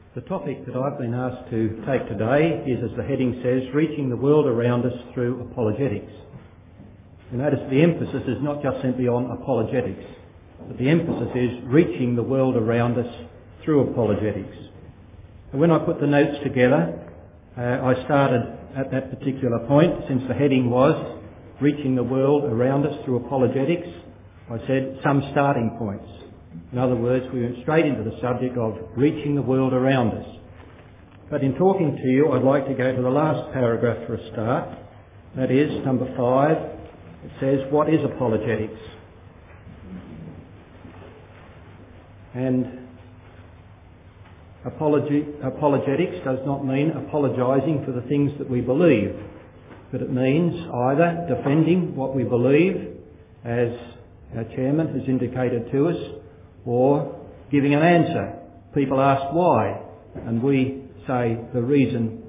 The topic that I've been asked to take today is, as the heading says, reaching the world around us through apologetics. You notice the emphasis is not just simply on apologetics, but the emphasis is reaching the world around us through apologetics. And when I put the notes together, I started at that particular point, since the heading was reaching the world around us through apologetics. I said some starting points. In other words, we went straight into the subject of reaching the world around us. But in talking to you, I'd like to go to the last paragraph for a start. That is, number 5. It says, what is apologetics? And apologetics does not mean apologising for the things that we believe, but it means either defending what we believe, as our chairman has indicated to us, or giving an answer. People ask why, and we say the reason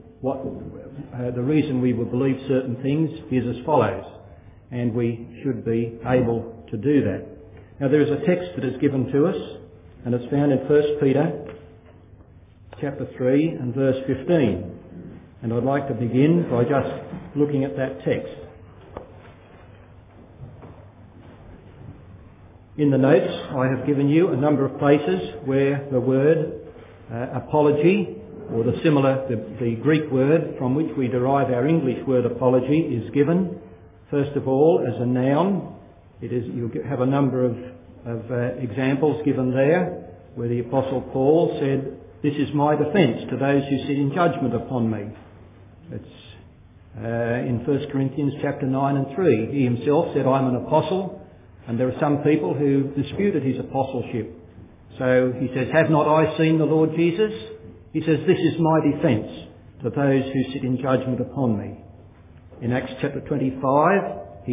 we would believe certain things is as follows, and we should be able to do that. Now there is a text that is given to us, and it's found in 1 Peter chapter 3 and verse 15. And I'd like to begin by just looking at that text. In the notes, I have given you a number of places where the word apology, or the Greek word from which we derive our English word apology, is given. First of all, as a noun, you'll have a number of examples given there, where the Apostle Paul said, "This is my defence to those who sit in judgment upon me." It's in 1 Corinthians chapter 9 and 3. He himself said, "I'm an apostle," and there are some people who disputed his apostleship. So he says, "Have not I seen the Lord Jesus?" He says, "This is my defence to those who sit in judgment upon me." In Acts chapter 25, he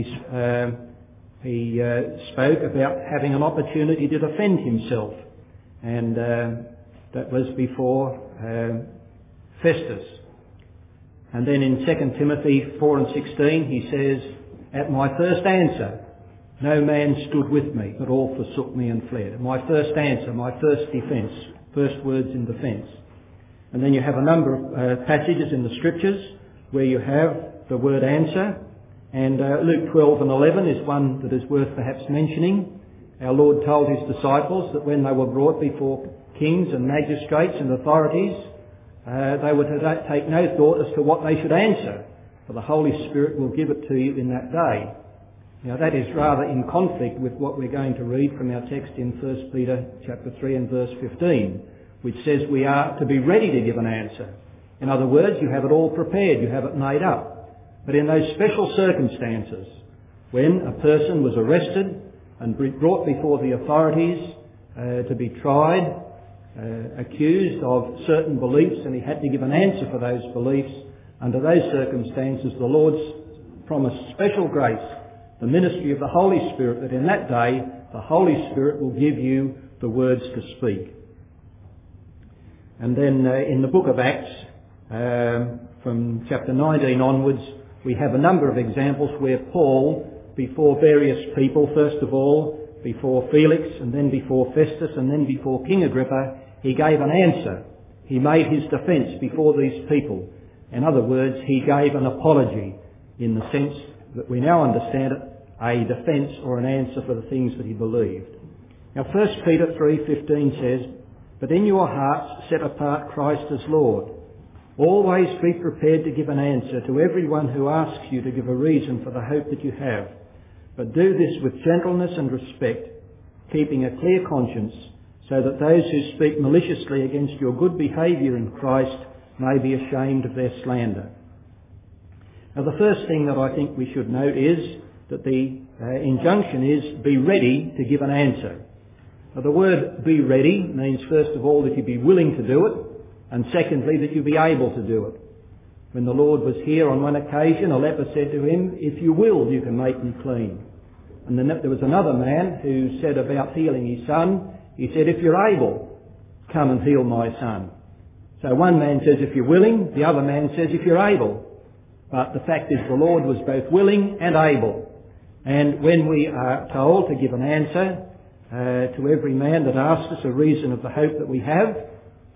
spoke about having an opportunity to defend himself, and that was before Festus. And then in 2 Timothy 4 and 16 he says, "At my first answer, no man stood with me, but all forsook me and fled." My first answer, my first defence, first words in defence. And then you have a number of passages in the Scriptures where you have the word answer. And Luke 12 and 11 is one that is worth perhaps mentioning. Our Lord told his disciples that when they were brought before kings and magistrates and authorities, they were to take no thought as to what they should answer, for the Holy Spirit will give it to you in that day. Now that is rather in conflict with what we're going to read from our text in 1 Peter chapter 3 and verse 15, which says we are to be ready to give an answer. In other words, you have it all prepared, you have it made up. But in those special circumstances, when a person was arrested and brought before the authorities to be tried, accused of certain beliefs, and he had to give an answer for those beliefs, under those circumstances the Lord's promised special grace, the ministry of the Holy Spirit, that in that day the Holy Spirit will give you the words to speak. And then in the book of Acts, from chapter 19 onwards, we have a number of examples where Paul, before various people, first of all before Felix, and then before Festus, and then before King Agrippa, he gave an answer. He made his defence before these people. In other words, he gave an apology in the sense that we now understand it, a defence or an answer for the things that he believed. Now 1 Peter 3:15 says, "But in your hearts set apart Christ as Lord. Always be prepared to give an answer to everyone who asks you to give a reason for the hope that you have. But do this with gentleness and respect, keeping a clear conscience, so that those who speak maliciously against your good behaviour in Christ may be ashamed of their slander." Now the first thing that I think we should note is that the injunction is be ready to give an answer. Now the word be ready means first of all that you be willing to do it, and secondly that you be able to do it. When the Lord was here on one occasion, a leper said to him, "If you will, you can make me clean." And then there was another man who said about healing his son, he said, "If you're able, come and heal my son." So one man says, "If you're willing," the other man says, "If you're able." But the fact is the Lord was both willing and able. And when we are told to give an answer to every man that asks us a reason of the hope that we have,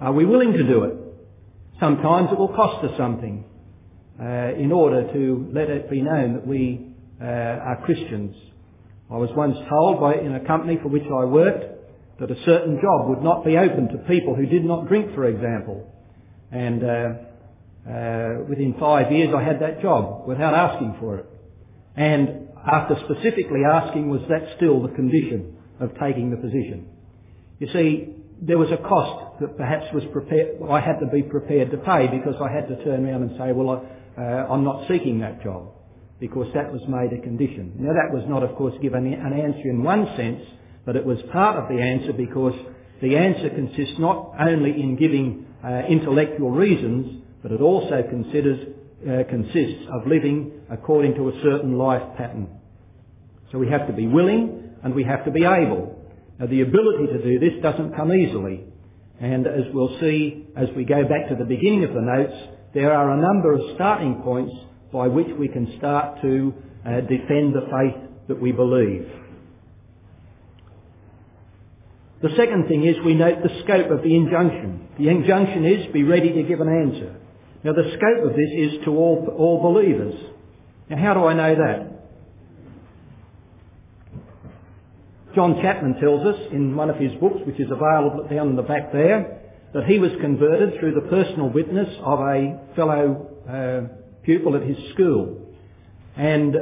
Are we willing to do it? Sometimes it will cost us something in order to let it be known that we are Christians. I was once told in a company for which I worked that a certain job would not be open to people who did not drink, for example. And within 5 years I had that job without asking for it. And after specifically asking, was that still the condition of taking the position? You see, there was a cost that perhaps I had to be prepared to pay, because I had to turn around and say, well, I'm not seeking that job, because that was made a condition. Now, that was not, of course, given an answer in one sense, but it was part of the answer, because the answer consists not only in giving intellectual reasons, but it also consists of living according to a certain life pattern. So we have to be willing and we have to be able. Now, the ability to do this doesn't come easily. And as we'll see as we go back to the beginning of the notes, there are a number of starting points by which we can start to defend the faith that we believe. The second thing is we note the scope of the injunction. The injunction is, be ready to give an answer. Now, the scope of this is to all believers. Now, how do I know that? John Chapman tells us in one of his books, which is available down in the back there, that he was converted through the personal witness of a fellow pupil at his school. And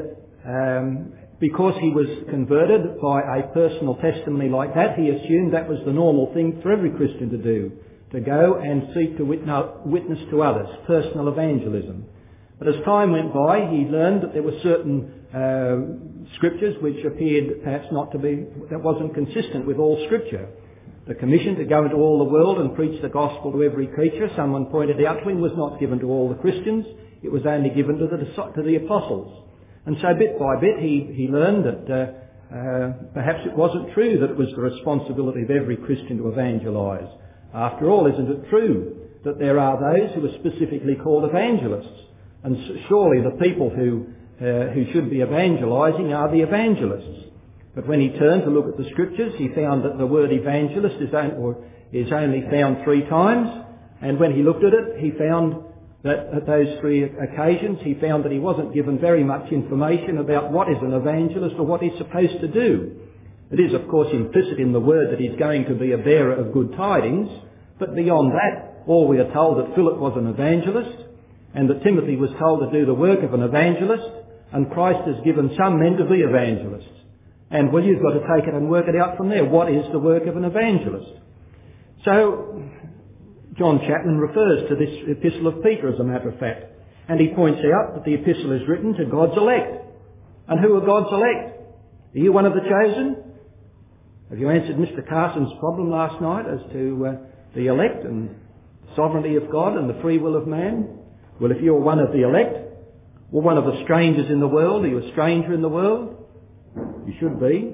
because he was converted by a personal testimony like that, he assumed that was the normal thing for every Christian to do, to go and seek to witness to others, personal evangelism. But as time went by, he learned that there were certain scriptures which appeared perhaps that wasn't consistent with all scripture. The commission to go into all the world and preach the gospel to every creature, someone pointed out to him, was not given to all the Christians. It was only given to the apostles. And so bit by bit he learned that perhaps it wasn't true that it was the responsibility of every Christian to evangelise. After all, isn't it true that there are those who are specifically called evangelists? And surely the people who should be evangelising are the evangelists. But when he turned to look at the scriptures, he found that the word evangelist is only found 3 times. And when he looked at it, he found that at those 3 occasions, he found that he wasn't given very much information about what is an evangelist or what he's supposed to do. It is, of course, implicit in the word that he's going to be a bearer of good tidings. But beyond that, all we are told that Philip was an evangelist, and that Timothy was told to do the work of an evangelist, and Christ has given some men to be evangelists. And well, you've got to take it and work it out from there. What is the work of an evangelist? So, John Chapman refers to this epistle of Peter, as a matter of fact. And he points out that the epistle is written to God's elect. And who are God's elect? Are you one of the chosen? Have you answered Mr. Carson's problem last night as to the elect and sovereignty of God and the free will of man? Well, if you're one of the elect, or one of the strangers in the world, are you a stranger in the world? You should be.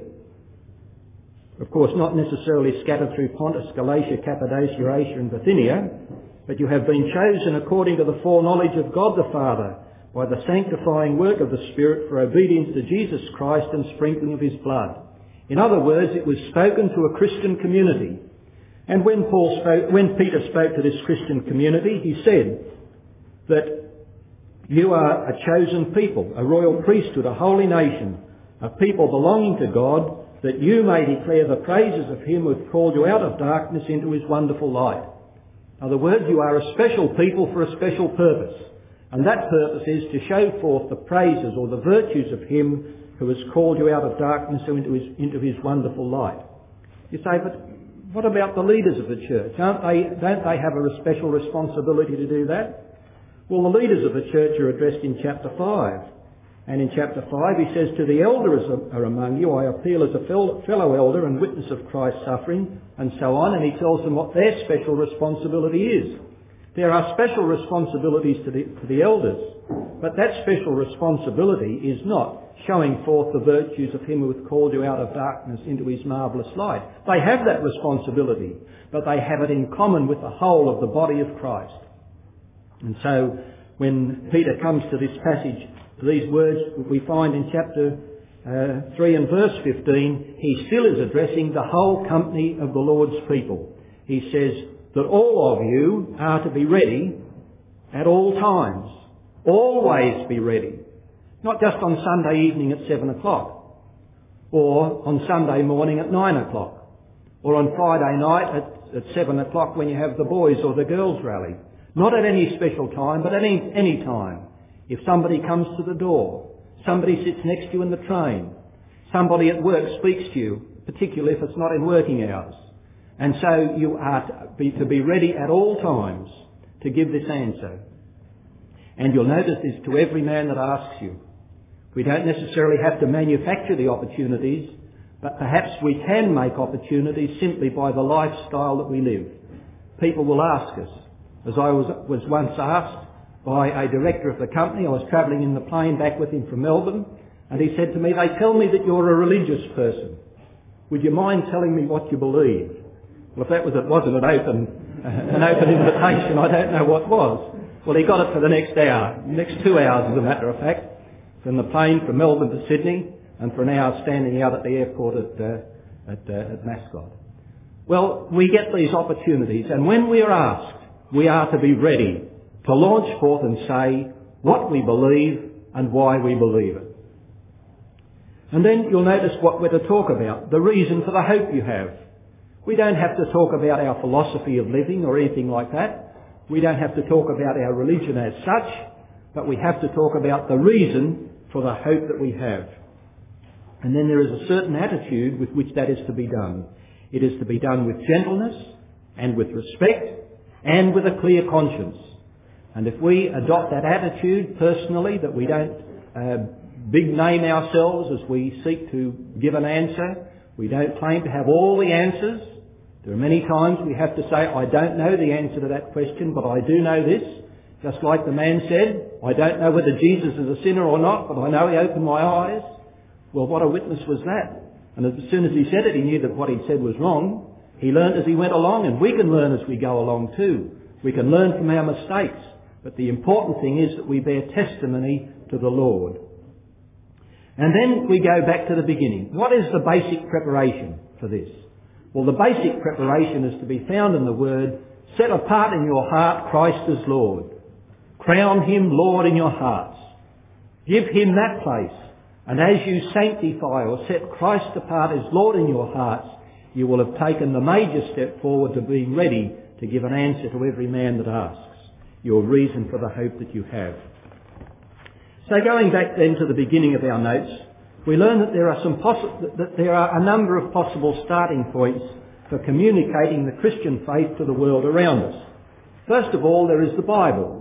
Of course, not necessarily scattered through Pontus, Galatia, Cappadocia, Asia and Bithynia, but you have been chosen according to the foreknowledge of God the Father, by the sanctifying work of the Spirit for obedience to Jesus Christ and sprinkling of his blood. In other words, it was spoken to a Christian community. And when Peter spoke to this Christian community, he said that you are a chosen people, a royal priesthood, a holy nation, a people belonging to God, that you may declare the praises of him who hath called you out of darkness into his wonderful light. In other words, you are a special people for a special purpose. And that purpose is to show forth the praises or the virtues of him who has called you out of darkness into his wonderful light. You say, but what about the leaders of the church? Don't they have a special responsibility to do that? Well, the leaders of the church are addressed in chapter 5. And in chapter 5 he says, to the elders are among you, I appeal as a fellow elder and witness of Christ's suffering, and so on. And he tells them what their special responsibility is. There are special responsibilities to the elders, but that special responsibility is not showing forth the virtues of him who hath called you out of darkness into his marvellous light. They have that responsibility, but they have it in common with the whole of the body of Christ. And so when Peter comes to this passage, to these words we find in chapter 3 and verse 15, he still is addressing the whole company of the Lord's people. He says, that all of you are to be ready at all times. Always be ready. Not just on Sunday evening at 7 o'clock, or on Sunday morning at 9 o'clock, or on Friday night at 7 o'clock when you have the boys or the girls rally. Not at any special time, but any time. If somebody comes to the door, somebody sits next to you in the train, somebody at work speaks to you, particularly if it's not in working hours. And so you are to be ready at all times to give this answer. And you'll notice this to every man that asks you. We don't necessarily have to manufacture the opportunities, but perhaps we can make opportunities simply by the lifestyle that we live. People will ask us, as I was once asked by a director of the company. I was travelling in the plane back with him from Melbourne, and he said to me, "They tell me that you're a religious person. Would you mind telling me what you believe?" Well, if it wasn't an open invitation, I don't know what was. Well, he got it for the next hour, next 2 hours as a matter of fact, from the plane from Melbourne to Sydney, and for an hour standing out at the airport at Mascot. Well, we get these opportunities, and when we are asked, we are to be ready to launch forth and say what we believe and why we believe it. And then you'll notice what we're to talk about, the reason for the hope you have. We don't have to talk about our philosophy of living or anything like that. We don't have to talk about our religion as such, but we have to talk about the reason for the hope that we have. And then there is a certain attitude with which that is to be done. It is to be done with gentleness and with respect and with a clear conscience. And if we adopt that attitude personally, that we don't big name ourselves as we seek to give an answer, we don't claim to have all the answers. There are many times we have to say, "I don't know the answer to that question, but I do know this." Just like the man said, "I don't know whether Jesus is a sinner or not, but I know he opened my eyes." Well, what a witness was that? And as soon as he said it, he knew that what he'd said was wrong. He learned as he went along, and we can learn as we go along too. We can learn from our mistakes. But the important thing is that we bear testimony to the Lord. And then we go back to the beginning. What is the basic preparation for this? Well, the basic preparation is to be found in the word, "Set apart in your heart Christ as Lord. Crown him Lord in your hearts. Give him that place. And as you sanctify or set Christ apart as Lord in your hearts, you will have taken the major step forward to being ready to give an answer to every man that asks, your reason for the hope that you have." So going back then to the beginning of our notes, we learn that there are a number of possible starting points for communicating the Christian faith to the world around us. First of all, there is the Bible.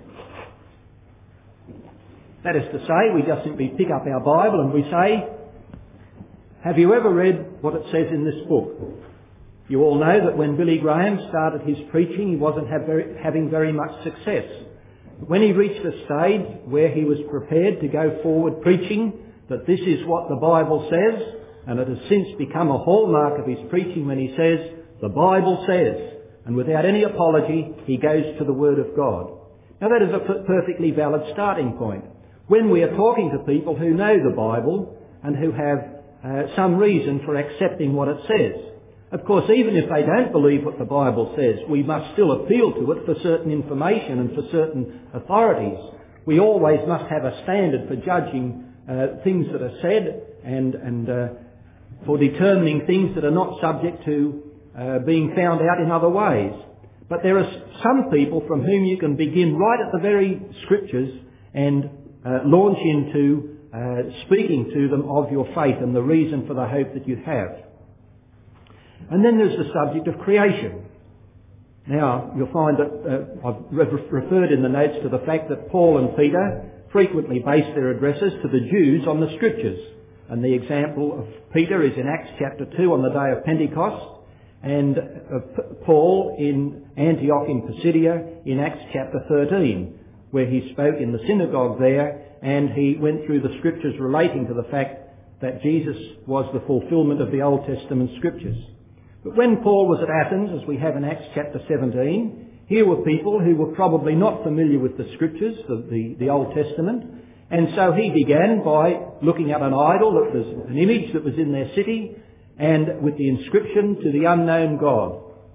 That is to say, we just simply pick up our Bible and we say, "Have you ever read what it says in this book?" You all know that when Billy Graham started his preaching, he wasn't having very much success. But when he reached a stage where he was prepared to go forward preaching that this is what the Bible says, and it has since become a hallmark of his preaching when he says, "The Bible says," and without any apology, he goes to the Word of God. Now that is a perfectly valid starting point. When we are talking to people who know the Bible and who have some reason for accepting what it says. Of course, even if they don't believe what the Bible says, we must still appeal to it for certain information and for certain authorities. We always must have a standard for judging things that are said and for determining things that are not subject to being found out in other ways. But there are some people from whom you can begin right at the very Scriptures and launch into speaking to them of your faith and the reason for the hope that you have. And then there's the subject of creation. Now, you'll find that I've referred in the notes to the fact that Paul and Peter frequently base their addresses to the Jews on the Scriptures. And the example of Peter is in Acts chapter 2 on the day of Pentecost, and of Paul in Antioch in Pisidia in Acts chapter 13, where he spoke in the synagogue there, and he went through the Scriptures relating to the fact that Jesus was the fulfilment of the Old Testament Scriptures. But when Paul was at Athens, as we have in Acts chapter 17, here were people who were probably not familiar with the Scriptures, the Old Testament, and so he began by looking at an idol that was an image that was in their city, and with the inscription, "To the unknown God."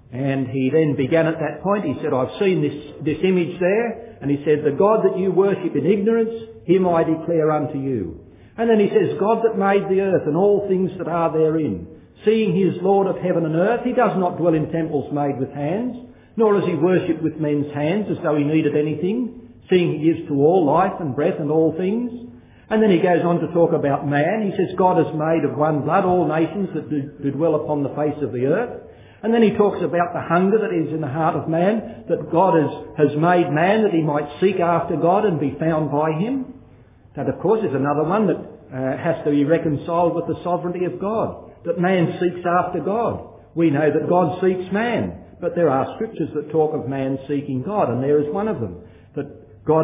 And he then began at that point, he said, I've seen this image there, and he said, the God that you worship in ignorance, him I declare unto you. And then he says, God that made the earth and all things that are therein, seeing he is Lord of heaven and earth, he does not dwell in temples made with hands, nor is he worshipped with men's hands as though he needed anything, seeing he gives to all life and breath and all things. And then he goes on to talk about man. He says, God has made of one blood all nations that do dwell upon the face of the earth. And then he talks about the hunger that is in the heart of man, that God has made man that he might seek after God and be found by him. That, of course, is another one that has to be reconciled with the sovereignty of God, that man seeks after God. We know that God seeks man, but there are scriptures that talk of man seeking God, and there is one of them, that God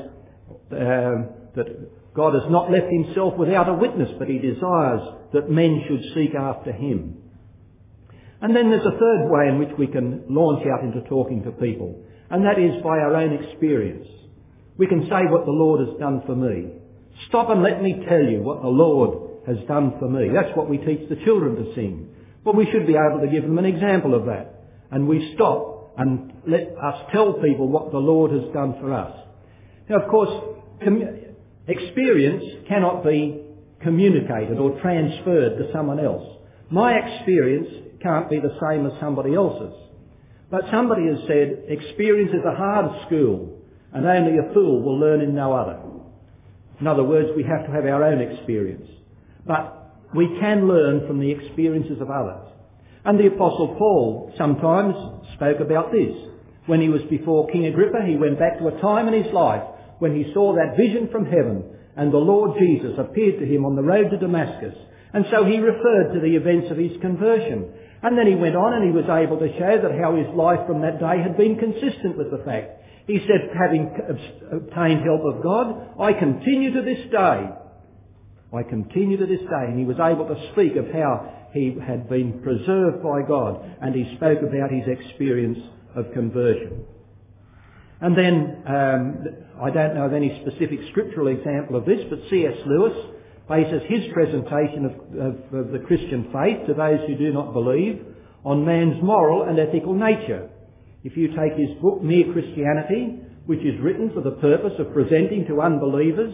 has not left himself without a witness, but he desires that men should seek after him. And then there's a third way in which we can launch out into talking to people, and that is by our own experience. We can say what the Lord has done for me. Stop and let me tell you what the Lord has done for me. That's what we teach the children to sing. Well, we should be able to give them an example of that. And we stop and let us tell people what the Lord has done for us. Now, of course, experience cannot be communicated or transferred to someone else. My experience can't be the same as somebody else's. But somebody has said, experience is a hard school, and only a fool will learn in no other. In other words, we have to have our own experience. But we can learn from the experiences of others. And the Apostle Paul sometimes spoke about this. When he was before King Agrippa, he went back to a time in his life when he saw that vision from heaven, and the Lord Jesus appeared to him on the road to Damascus. And so he referred to the events of his conversion. And then he went on and he was able to show that how his life from that day had been consistent with the fact. He said, having obtained help of God, I continue to this day. I continue to this day. And he was able to speak of how he had been preserved by God, and he spoke about his experience of conversion. And then, I don't know of any specific scriptural example of this, but C.S. Lewis bases his presentation of the Christian faith to those who do not believe on man's moral and ethical nature. If you take his book, Mere Christianity, which is written for the purpose of presenting to unbelievers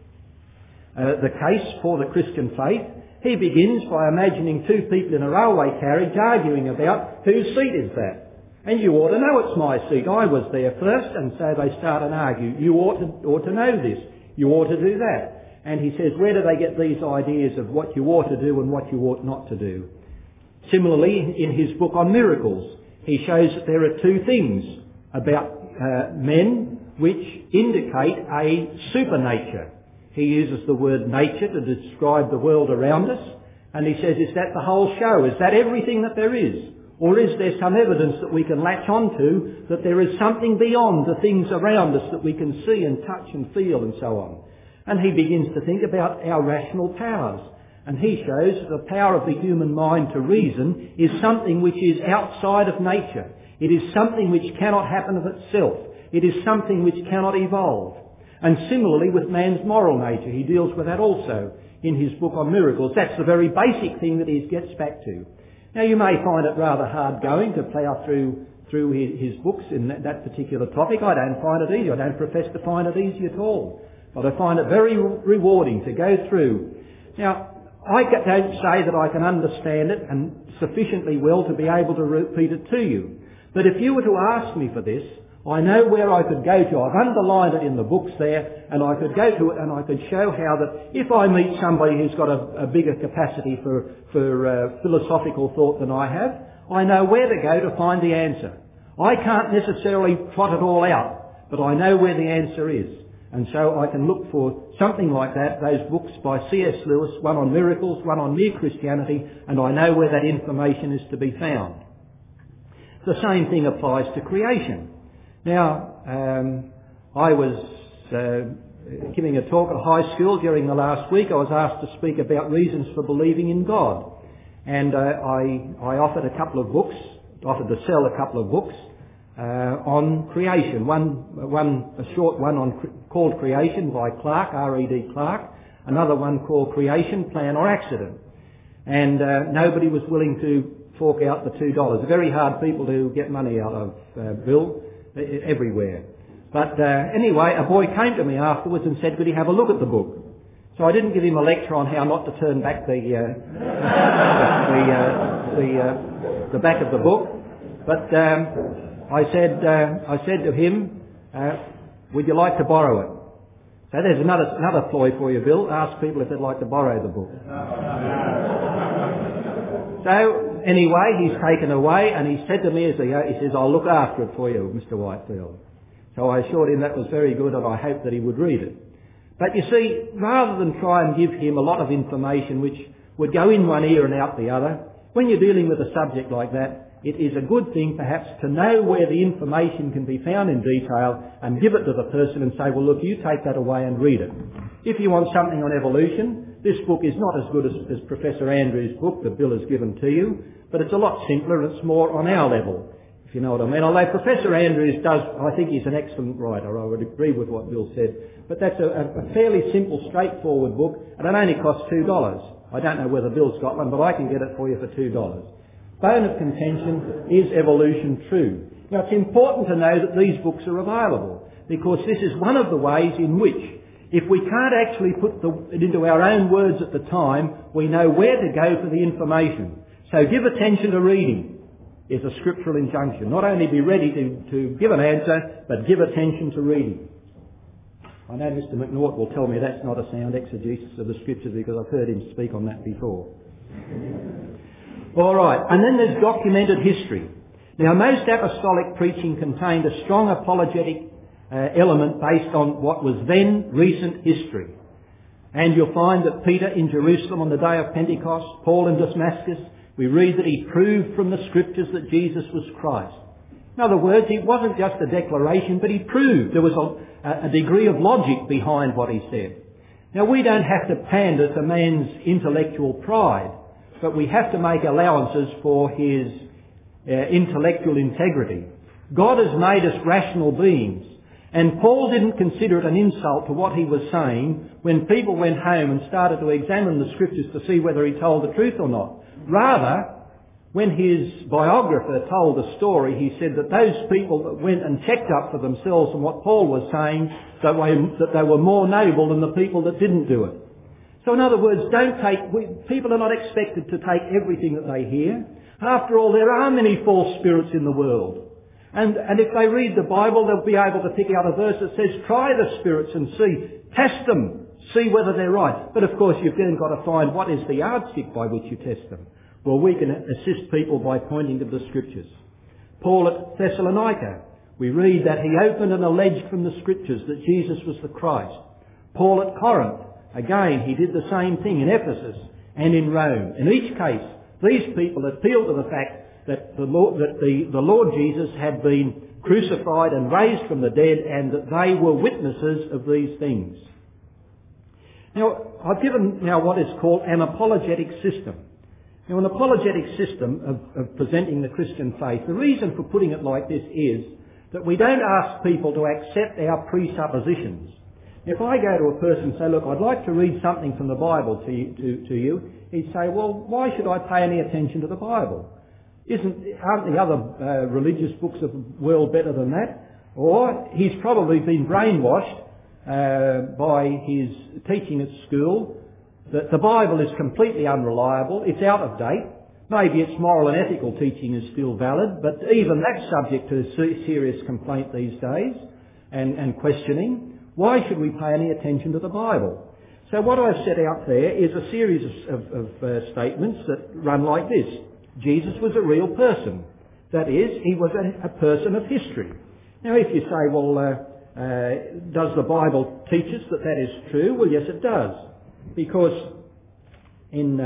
the case for the Christian faith, he begins by imagining two people in a railway carriage arguing about whose seat is that. And you ought to know it's my seat. I was there first, and so they start and argue. You ought to know this. You ought to do that. And he says, where do they get these ideas of what you ought to do and what you ought not to do? Similarly, in his book on miracles, he shows that there are two things about men which indicate a supernature. He uses the word nature to describe the world around us, and he says, is that the whole show? Is that everything that there is? Or is there some evidence that we can latch onto that there is something beyond the things around us that we can see and touch and feel and so on? And he begins to think about our rational powers. And he shows that the power of the human mind to reason is something which is outside of nature. It is something which cannot happen of itself. It is something which cannot evolve. And similarly with man's moral nature, he deals with that also in his book on miracles. That's the very basic thing that he gets back to. Now, you may find it rather hard going to plough through his books in that particular topic. I don't find it easy. I don't profess to find it easy at all. But I find it very rewarding to go through. Now, I don't say that I can understand it and sufficiently well to be able to repeat it to you. But if you were to ask me for this, I know where I could go to. I've underlined it in the books there, and I could go to it and I could show how that if I meet somebody who's got a bigger capacity for philosophical thought than I have, I know where to go to find the answer. I can't necessarily plot it all out, but I know where the answer is. And so I can look for something like that, those books by C.S. Lewis, one on miracles, one on Mere Christianity, and I know where that information is to be found. The same thing applies to creation. Now, I was giving a talk at high school during the last week. I was asked to speak about reasons for believing in God. And I offered a couple of books, offered to sell a couple of books on creation. A short one called Creation by Clark, R.E.D. Clark. Another one called Creation, Plan or Accident. And nobody was willing to fork out the $2. They're very hard people to get money out of, Bill, everywhere. But anyway, a boy came to me afterwards and said, could he have a look at the book? So I didn't give him a lecture on how not to turn back the back of the book, but I said to him, would you like to borrow it? So there's another ploy for you, Bill. Ask people if they'd like to borrow the book. So anyway, he's taken away, and he said to me as he says, I'll look after it for you, Mr. Whitefield. So I assured him that was very good, and I hoped that he would read it. But you see, rather than try and give him a lot of information which would go in one ear and out the other, when you're dealing with a subject like that, it is a good thing perhaps to know where the information can be found in detail and give it to the person and say, well look, you take that away and read it. If you want something on evolution, this book is not as good as Professor Andrews' book that Bill has given to you, but it's a lot simpler and it's more on our level, if you know what I mean. Although Professor Andrews does, I think he's an excellent writer, I would agree with what Bill said, but that's a fairly simple, straightforward book, and it only costs $2. I don't know whether Bill's got one, but I can get it for you for $2. Bone of contention, is evolution true? Now it's important to know that these books are available, because this is one of the ways in which, if we can't actually put it into our own words at the time, we know where to go for the information. So give attention to reading is a scriptural injunction. Not only be ready to give an answer, but give attention to reading. I know Mr. McNaught will tell me that's not a sound exegesis of the scriptures because I've heard him speak on that before. All right, and then there's documented history. Now, most apostolic preaching contained a strong apologetic element based on what was then recent history. And you'll find that Peter in Jerusalem on the day of Pentecost, Paul in Damascus, we read that he proved from the scriptures that Jesus was Christ. In other words, it wasn't just a declaration, but he proved. There was a degree of logic behind what he said. Now, we don't have to pander to man's intellectual pride, but we have to make allowances for his intellectual integrity. God has made us rational beings, and Paul didn't consider it an insult to what he was saying when people went home and started to examine the scriptures to see whether he told the truth or not. Rather, when his biographer told the story, he said that those people that went and checked up for themselves on what Paul was saying, that they were more noble than the people that didn't do it. So in other words, people are not expected to take everything that they hear. After all, there are many false spirits in the world. And if they read the Bible, they'll be able to pick out a verse that says, try the spirits and see, test them, see whether they're right. But of course, you've then got to find what is the yardstick by which you test them. Well, we can assist people by pointing to the scriptures. Paul at Thessalonica, we read that he opened and alleged from the scriptures that Jesus was the Christ. Paul at Corinth, again, he did the same thing in Ephesus and in Rome. In each case, these people appealed to the fact that the Lord Jesus had been crucified and raised from the dead, and that they were witnesses of these things. Now, I've given now what is called an apologetic system. Now, an apologetic system of presenting the Christian faith, the reason for putting it like this is that we don't ask people to accept our presuppositions. If I go to a person and say, look, I'd like to read something from the Bible to you, he'd say, well, why should I pay any attention to the Bible? Aren't the other religious books of the world better than that? Or he's probably been brainwashed by his teaching at school that the Bible is completely unreliable, it's out of date. Maybe its moral and ethical teaching is still valid, but even that's subject to serious complaint these days and questioning. Why should we pay any attention to the Bible? So what I've set out there is a series of statements that run like this. Jesus was a real person. That is, he was a person of history. Now if you say, well, does the Bible teach us that that is true? Well, yes, it does. Because in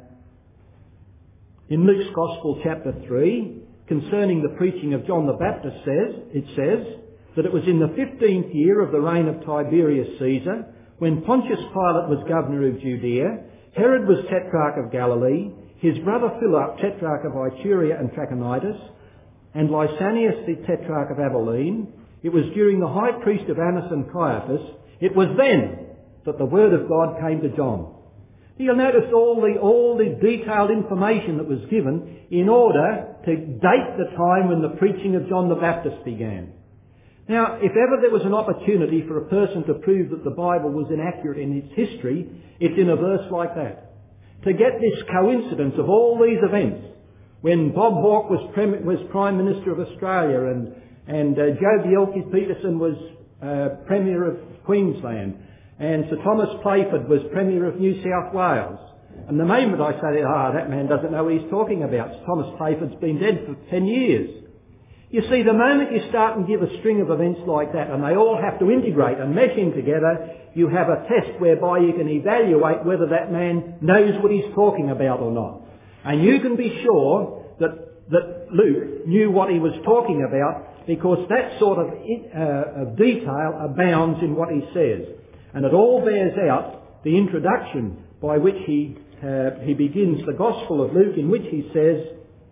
Luke's Gospel, chapter 3, concerning the preaching of John the Baptist, it says that it was in the 15th year of the reign of Tiberius Caesar, when Pontius Pilate was governor of Judea, Herod was tetrarch of Galilee, his brother Philip, tetrarch of Iturea and Trachonitis, and Lysanias the tetrarch of Abilene. It was during the high priest of Annas and Caiaphas. It was then that the word of God came to John. You'll notice all the detailed information that was given in order to date the time when the preaching of John the Baptist began. Now, if ever there was an opportunity for a person to prove that the Bible was inaccurate in its history, it's in a verse like that. To get this coincidence of all these events, when Bob Hawke was Prime Minister of Australia and Joh Bjelke-Petersen was Premier of Queensland, and Sir Thomas Playford was Premier of New South Wales. And the moment I say, that man doesn't know what he's talking about. Sir Thomas Playford's been dead for 10 years. You see, the moment you start and give a string of events like that, and they all have to integrate and mesh in together, you have a test whereby you can evaluate whether that man knows what he's talking about or not. And you can be sure that Luke knew what he was talking about, because that sort of detail abounds in what he says. And it all bears out the introduction by which he begins the Gospel of Luke, in which he says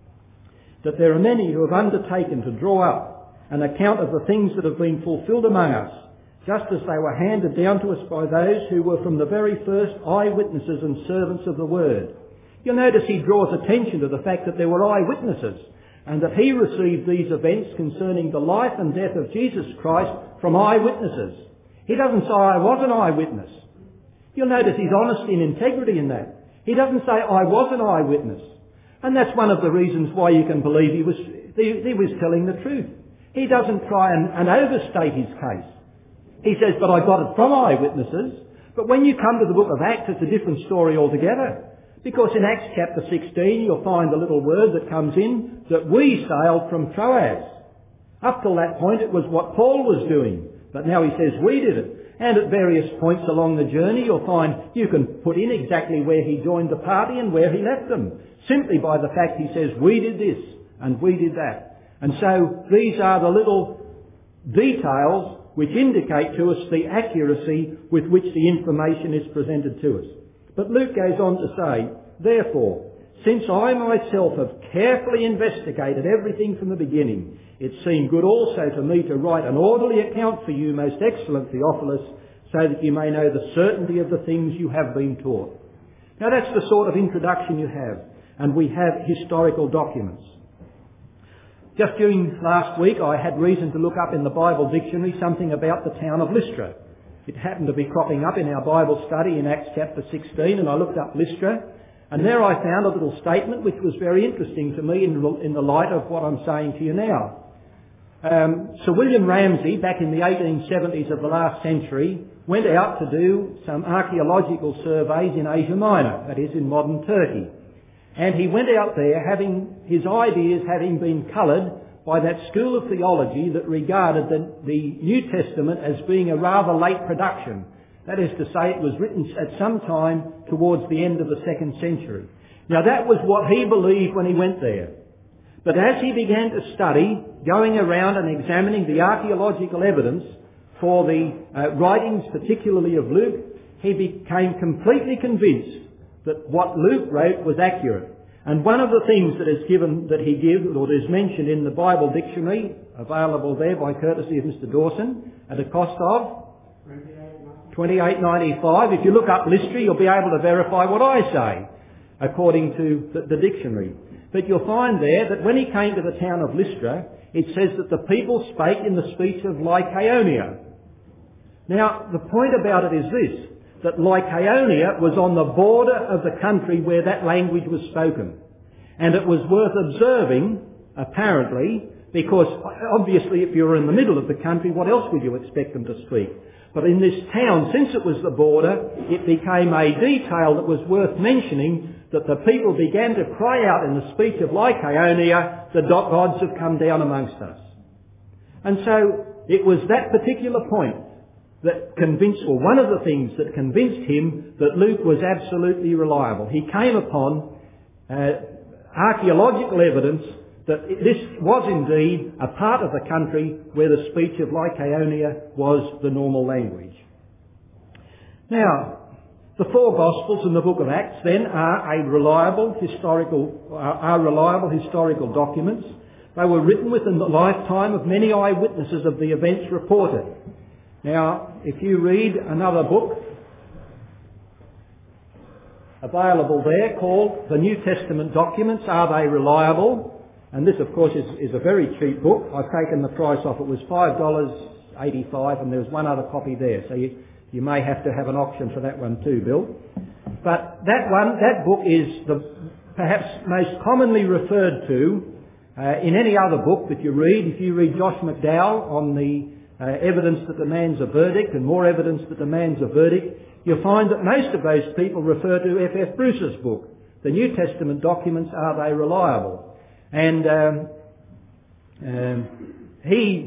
that there are many who have undertaken to draw up an account of the things that have been fulfilled among us, just as they were handed down to us by those who were from the very first eyewitnesses and servants of the Word. You'll notice he draws attention to the fact that there were eyewitnesses, and that he received these events concerning the life and death of Jesus Christ from eyewitnesses. He doesn't say, I was an eyewitness. You'll notice he's honest in integrity in that. He doesn't say, I was an eyewitness. And that's one of the reasons why you can believe he was telling the truth. He doesn't try and overstate his case. He says, but I got it from eyewitnesses. But when you come to the book of Acts, it's a different story altogether. Because in Acts chapter 16, you'll find the little word that comes in, that we sailed from Troas. Up till that point, it was what Paul was doing. But now he says we did it. And at various points along the journey, you'll find you can put in exactly where he joined the party and where he left them, simply by the fact he says we did this and we did that. And so these are the little details which indicate to us the accuracy with which the information is presented to us. But Luke goes on to say, therefore, since I myself have carefully investigated everything from the beginning, it seemed good also to me to write an orderly account for you, most excellent Theophilus, so that you may know the certainty of the things you have been taught. Now that's the sort of introduction you have, and we have historical documents. Just during last week I had reason to look up in the Bible dictionary something about the town of Lystra. It happened to be cropping up in our Bible study in Acts chapter 16, and I looked up Lystra, and there I found a little statement which was very interesting to me in the light of what I'm saying to you now. Sir William Ramsay, back in the 1870s of the last century, went out to do some archaeological surveys in Asia Minor, that is in modern Turkey. And he went out there having his ideas having been coloured by that school of theology that regarded the New Testament as being a rather late production. That is to say, it was written at some time towards the end of the 2nd century. Now that was what he believed when he went there. But as he began to study, going around and examining the archaeological evidence for the writings, particularly of Luke, he became completely convinced that what Luke wrote was accurate. And one of the things that is mentioned in the Bible dictionary, available there by courtesy of Mr. Dawson, at a cost of $28.95. If you look up Lystra, you'll be able to verify what I say, according to the dictionary. But you'll find there that when he came to the town of Lystra, it says that the people spake in the speech of Lycaonia. Now, the point about it is this, that Lycaonia was on the border of the country where that language was spoken. And it was worth observing, apparently, because obviously if you were in the middle of the country, what else would you expect them to speak? But in this town, since it was the border, it became a detail that was worth mentioning, that the people began to cry out in the speech of Lycaonia, the gods have come down amongst us. And so it was that particular point that convinced, or one of the things that convinced him that Luke was absolutely reliable. He came upon archaeological evidence that this was indeed a part of the country where the speech of Lycaonia was the normal language. Now, the 4 Gospels in the book of Acts then are reliable historical documents. They were written within the lifetime of many eyewitnesses of the events reported. Now, if you read another book, available there called The New Testament Documents, Are They Reliable? And this, of course, is a very cheap book. I've taken the price off. It was $5.85, and there's one other copy there. So you may have to have an auction for that one too, Bill. But that book is perhaps most commonly referred to in any other book that you read. If you read Josh McDowell on the evidence that demands a verdict and more evidence that demands a verdict, you'll find that most of those people refer to F.F. Bruce's book, The New Testament Documents, Are They Reliable? And he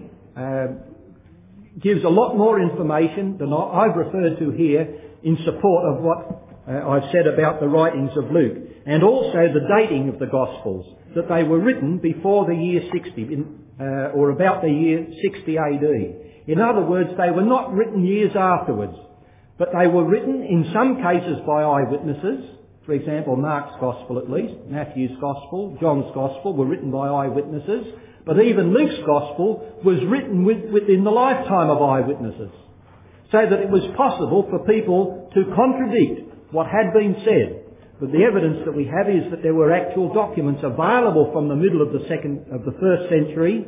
gives a lot more information than I've referred to here in support of what I've said about the writings of Luke, and also the dating of the Gospels, that they were written before the year 60, or about the year 60 AD. In other words, they were not written years afterwards, but they were written in some cases by eyewitnesses. For example, Mark's Gospel at least, Matthew's Gospel, John's Gospel were written by eyewitnesses, but even Luke's Gospel was written within the lifetime of eyewitnesses, so that it was possible for people to contradict what had been said. But the evidence that we have is that there were actual documents available from the middle of the first century,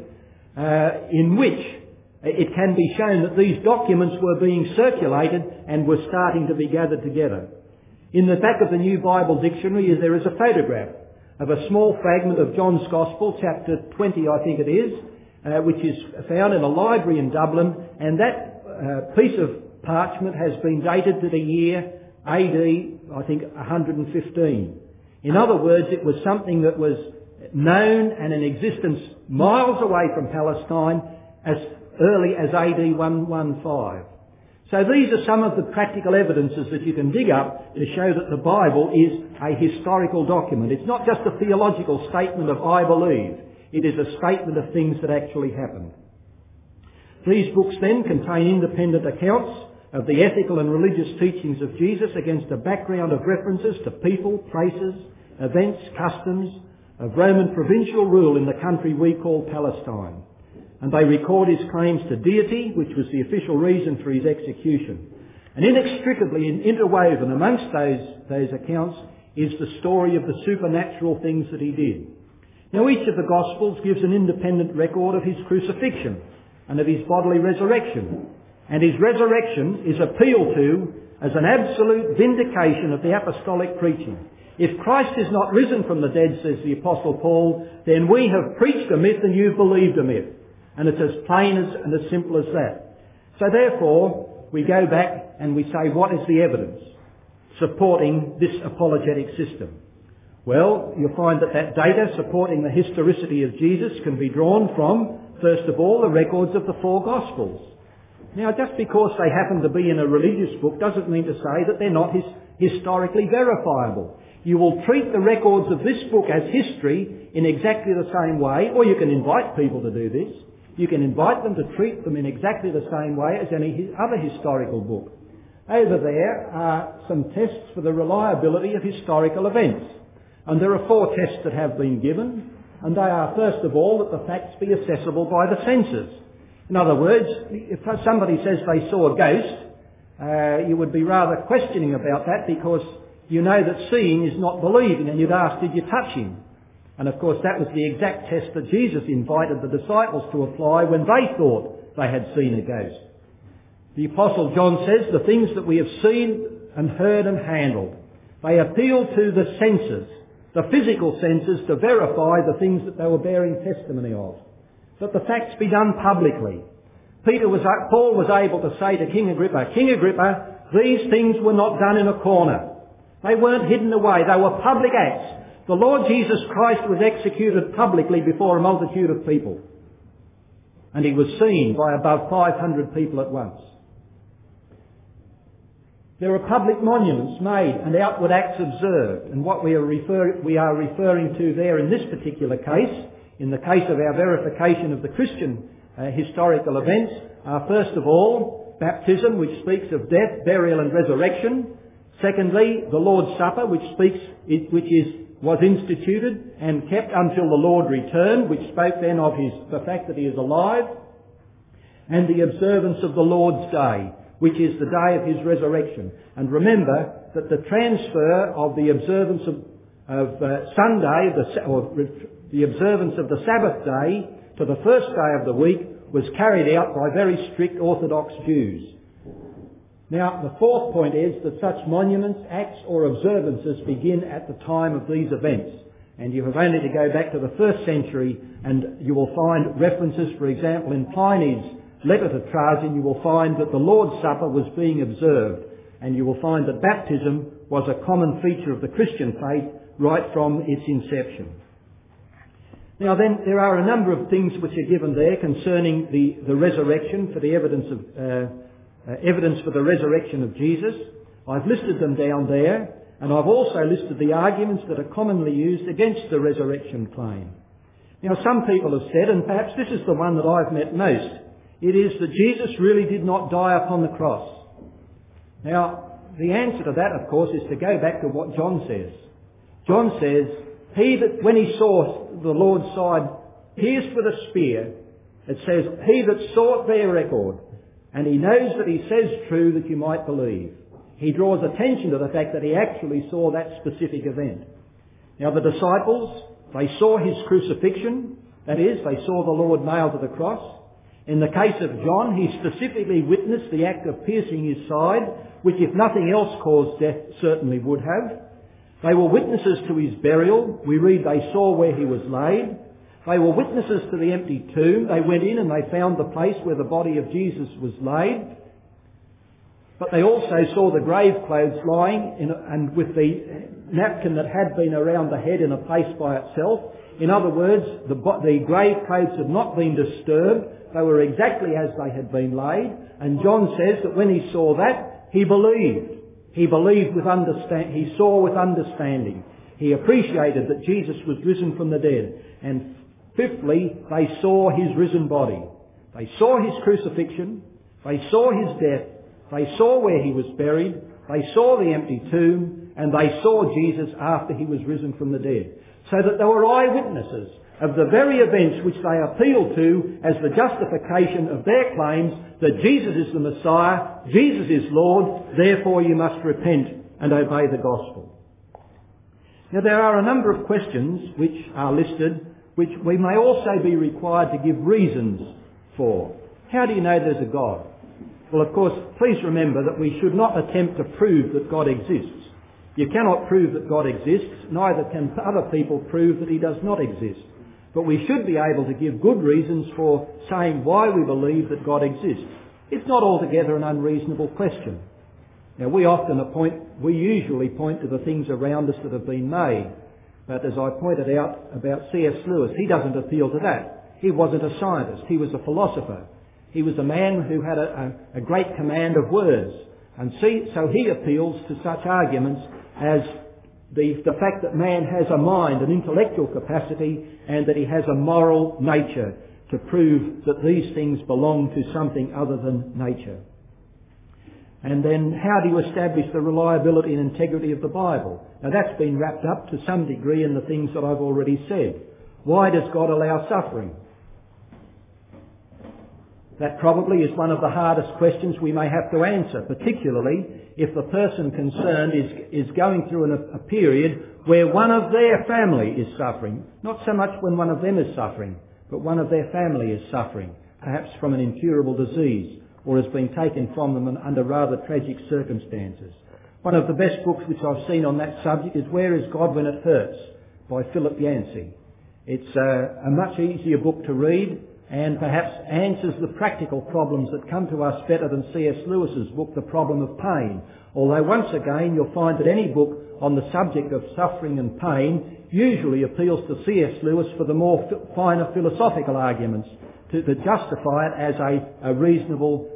in which it can be shown that these documents were being circulated and were starting to be gathered together. In the back of the New Bible Dictionary there is a photograph of a small fragment of John's Gospel, chapter 20 I think it is, which is found in a library in Dublin, and that piece of parchment has been dated to the year AD, I think 115. In other words, it was something that was known and in existence miles away from Palestine as early as AD 115. So these are some of the practical evidences that you can dig up to show that the Bible is a historical document. It's not just a theological statement of I believe. It is a statement of things that actually happened. These books then contain independent accounts of the ethical and religious teachings of Jesus against a background of references to people, places, events, customs of Roman provincial rule in the country we call Palestine. And they record his claims to deity, which was the official reason for his execution. And inextricably interwoven amongst those accounts is the story of the supernatural things that he did. Now each of the Gospels gives an independent record of his crucifixion and of his bodily resurrection. And his resurrection is appealed to as an absolute vindication of the apostolic preaching. If Christ is not risen from the dead, says the Apostle Paul, then we have preached a myth and you've believed a myth. And it's as plain and as simple as that. So therefore, we go back and we say, what is the evidence supporting this apologetic system? Well, you'll find that data supporting the historicity of Jesus can be drawn from, first of all, the records of the four Gospels. Now, just because they happen to be in a religious book doesn't mean to say that they're not historically verifiable. You will treat the records of this book as history in exactly the same way, or you can invite people to do this. You can invite them to treat them in exactly the same way as any other historical book. Over there are some tests for the reliability of historical events. And there are 4 tests that have been given. And they are, first of all, that the facts be accessible by the senses. In other words, if somebody says they saw a ghost, you would be rather questioning about that, because you know that seeing is not believing, and you'd ask, did you touch him? And of course that was the exact test that Jesus invited the disciples to apply when they thought they had seen a ghost. The Apostle John says, the things that we have seen and heard and handled, they appeal to the senses, the physical senses, to verify the things that they were bearing testimony of. That the facts be done publicly. Paul was able to say to King Agrippa, these things were not done in a corner. They weren't hidden away. They were public acts. The Lord Jesus Christ was executed publicly before a multitude of people. And he was seen by above 500 people at once. There are public monuments made and outward acts observed. And what we are referring to there in this particular case, in the case of our verification of the Christian historical events, are first of all baptism, which speaks of death, burial and resurrection. Secondly, the Lord's Supper, which was instituted and kept until the Lord returned, which spoke then of the fact that he is alive. And the observance of the Lord's Day, which is the day of his resurrection. And remember that the transfer of the observance of Sunday, the observance of the Sabbath day to the first day of the week was carried out by very strict Orthodox Jews. Now, the fourth point is that such monuments, acts or observances begin at the time of these events. And you have only to go back to the 1st century and you will find references, for example, in Pliny's letter to Trajan, you will find that the Lord's Supper was being observed. And you will find that baptism was a common feature of the Christian faith right from its inception. Now then, there are a number of things which are given there concerning the resurrection, for the evidence for the resurrection of Jesus. I've listed them down there, and I've also listed the arguments that are commonly used against the resurrection claim. Now, some people have said, and perhaps this is the one that I've met most, it is that Jesus really did not die upon the cross. Now, the answer to that, of course, is to go back to what John says. John says, when he saw the Lord's side pierced with a spear, it says, he that saw it bear record, and he knows that he says true that you might believe. He draws attention to the fact that he actually saw that specific event. Now the disciples, they saw his crucifixion, that is, they saw the Lord nailed to the cross. In the case of John, he specifically witnessed the act of piercing his side, which if nothing else caused death, certainly would have. They were witnesses to his burial. We read they saw where he was laid. They were witnesses to the empty tomb. They went in and they found the place where the body of Jesus was laid. But they also saw the grave clothes lying and with the napkin that had been around the head in a place by itself. In other words, the grave clothes had not been disturbed. They were exactly as they had been laid. And John says that when he saw that, he believed. He believed with understanding. He saw with understanding. He appreciated that Jesus was risen from the dead. And fifthly, they saw his risen body. They saw his crucifixion. They saw his death. They saw where he was buried. They saw the empty tomb. And they saw Jesus after he was risen from the dead. So that they were eyewitnesses of the very events which they appealed to as the justification of their claims that Jesus is the Messiah, Jesus is Lord, therefore you must repent and obey the gospel. Now there are a number of questions which are listed which we may also be required to give reasons for. How do you know there's a God? Well, of course, please remember that we should not attempt to prove that God exists. You cannot prove that God exists, neither can other people prove that he does not exist. But we should be able to give good reasons for saying why we believe that God exists. It's not altogether an unreasonable question. Now we usually point to the things around us that have been made. But as I pointed out about C.S. Lewis, he doesn't appeal to that. He wasn't a scientist. He was a philosopher. He was a man who had a great command of words. And so he appeals to such arguments as the fact that man has a mind, an intellectual capacity, and that he has a moral nature to prove that these things belong to something other than nature. And then how do you establish the reliability and integrity of the Bible? Now that's been wrapped up to some degree in the things that I've already said. Why does God allow suffering? That probably is one of the hardest questions we may have to answer, particularly if the person concerned is going through a period where one of their family is suffering. Not so much when one of them is suffering, but one of their family is suffering, perhaps from an incurable disease, or has been taken from them under rather tragic circumstances. One of the best books which I've seen on that subject is Where is God When It Hurts? By Philip Yancey. It's a much easier book to read, and perhaps answers the practical problems that come to us better than C.S. Lewis's book, The Problem of Pain. Although once again you'll find that any book on the subject of suffering and pain usually appeals to C.S. Lewis for the more finer philosophical arguments to justify it as a reasonable,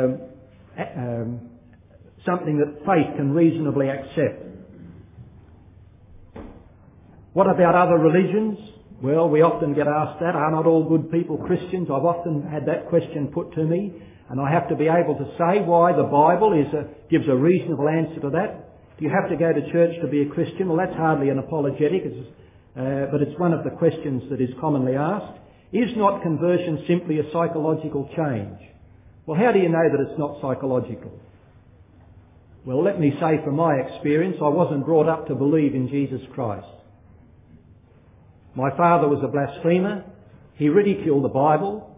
something that faith can reasonably accept. What about other religions? Well, we often get asked that. Are not all good people Christians? I've often had that question put to me, and I have to be able to say why the Bible gives a reasonable answer to that. Do you have to go to church to be a Christian? Well, that's hardly an apologetic, but it's one of the questions that is commonly asked. Is not conversion simply a psychological change? Well, how do you know that it's not psychological? Well, let me say from my experience, I wasn't brought up to believe in Jesus Christ. My father was a blasphemer. He ridiculed the Bible.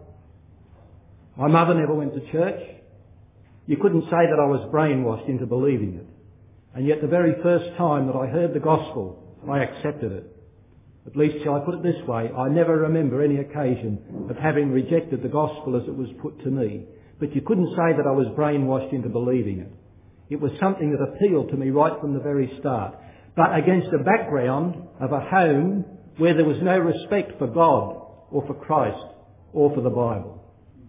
My mother never went to church. You couldn't say that I was brainwashed into believing it. And yet the very first time that I heard the gospel, I accepted it. At least, shall I put it this way, I never remember any occasion of having rejected the gospel as it was put to me. But you couldn't say that I was brainwashed into believing it. It was something that appealed to me right from the very start. But against a background of a home where there was no respect for God or for Christ or for the Bible.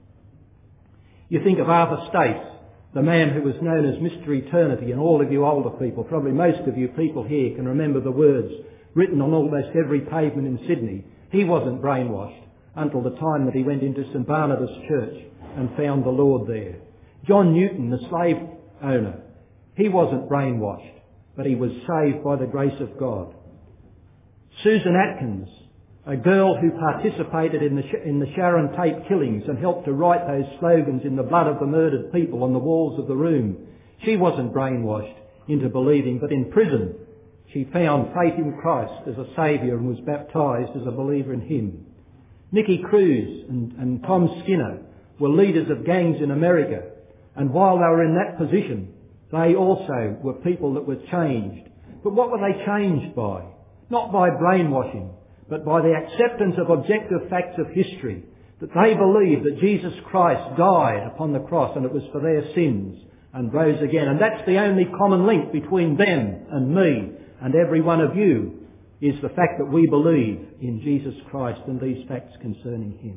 You think of Arthur Stace, the man who was known as Mr. Eternity, and all of you older people, probably most of you people here can remember the words written on almost every pavement in Sydney. He wasn't brainwashed until the time that he went into St. Barnabas Church and found the Lord there. John Newton, the slave owner, he wasn't brainwashed, but he was saved by the grace of God. Susan Atkins, a girl who participated in the Sharon Tate killings and helped to write those slogans in the blood of the murdered people on the walls of the room, she wasn't brainwashed into believing, but in prison she found faith in Christ as a saviour and was baptised as a believer in him. Nicky Cruz and Tom Skinner were leaders of gangs in America, and while they were in that position, they also were people that were changed. But what were they changed by? Not by brainwashing, but by the acceptance of objective facts of history, that they believed that Jesus Christ died upon the cross and it was for their sins and rose again. And that's the only common link between them and me and every one of you, is the fact that we believe in Jesus Christ and these facts concerning him.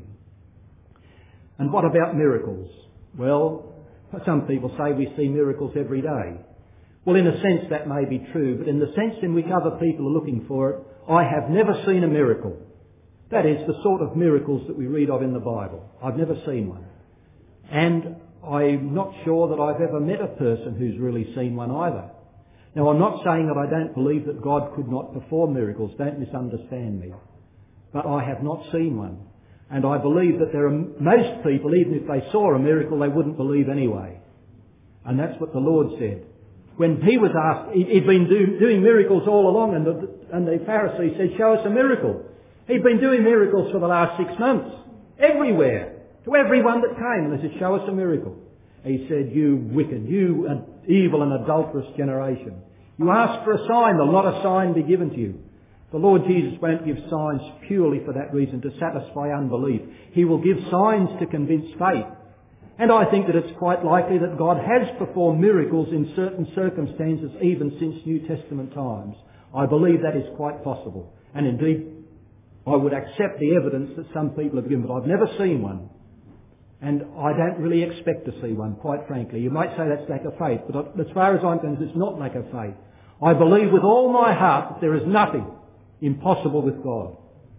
And what about miracles? Well, some people say we see miracles every day. Well, in a sense that may be true, but in the sense in which other people are looking for it, I have never seen a miracle. That is, the sort of miracles that we read of in the Bible. I've never seen one. And I'm not sure that I've ever met a person who's really seen one either. Now, I'm not saying that I don't believe that God could not perform miracles. Don't misunderstand me. But I have not seen one. And I believe that there are most people, even if they saw a miracle, they wouldn't believe anyway. And that's what the Lord said. When he was asked, he'd been doing miracles all along, and the Pharisees said, show us a miracle. He'd been doing miracles for the last 6 months, everywhere, to everyone that came, and they said, show us a miracle. He said, you wicked, you evil and adulterous generation. You ask for a sign, will not a sign be given to you? The Lord Jesus won't give signs purely for that reason, to satisfy unbelief. He will give signs to convince faith. And I think that it's quite likely that God has performed miracles in certain circumstances even since New Testament times. I believe that is quite possible. And indeed, I would accept the evidence that some people have given, but I've never seen one. And I don't really expect to see one, quite frankly. You might say that's lack of faith, but as far as I'm concerned, it's not lack of faith. I believe with all my heart that there is nothing impossible with God.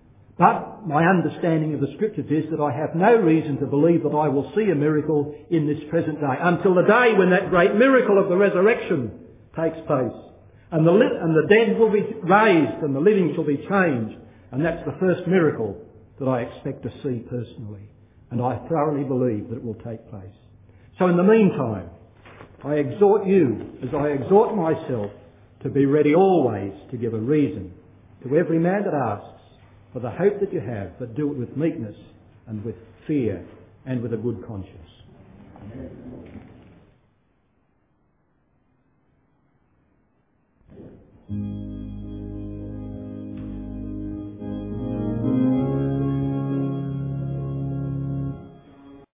But my understanding of the Scriptures is that I have no reason to believe that I will see a miracle in this present day, until the day when that great miracle of the resurrection takes place. And the dead will be raised and the living shall be changed. And that's the first miracle that I expect to see personally. And I thoroughly believe that it will take place. So in the meantime, I exhort you, as I exhort myself, to be ready always to give a reason to every man that asks for the hope that you have, but do it with meekness and with fear and with a good conscience. Amen.